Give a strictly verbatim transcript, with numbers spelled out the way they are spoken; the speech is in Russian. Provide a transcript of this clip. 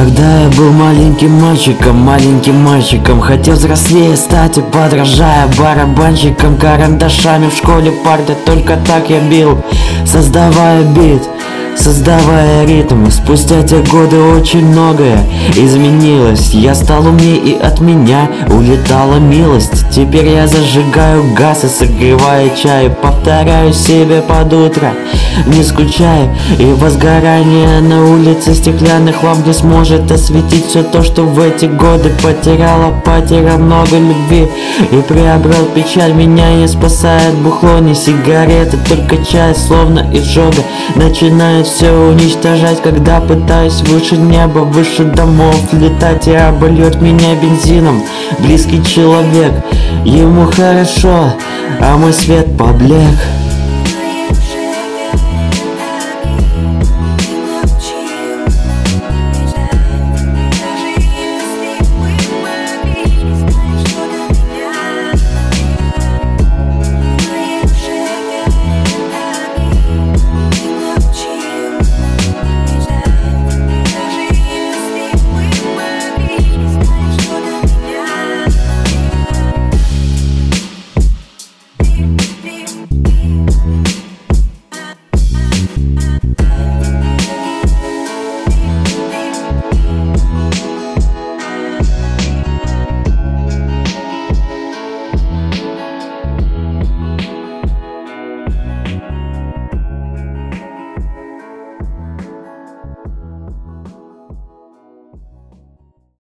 Когда я был маленьким мальчиком, маленьким мальчиком, хотел взрослее стать и подражая барабанщикам, карандашами в школе парты, только так я бил, создавая бит, создавая ритм. Спустя те годы очень многое изменилось. Я стал умнее, и от меня улетала милость. Теперь я зажигаю газ и согреваю чай, повторяю себе под утро, не скучай. И возгорание на улице стеклянных ламп не сможет осветить все то, что в эти годы потеряла. Потерял много любви и приобрел печаль. Меня не спасает бухло, не сигареты, только чай, словно изжога начинает все уничтожать. Когда пытаюсь выше неба, выше домов летать, и обольет меня бензином близкий человек. Ему хорошо, а мой свет поблек.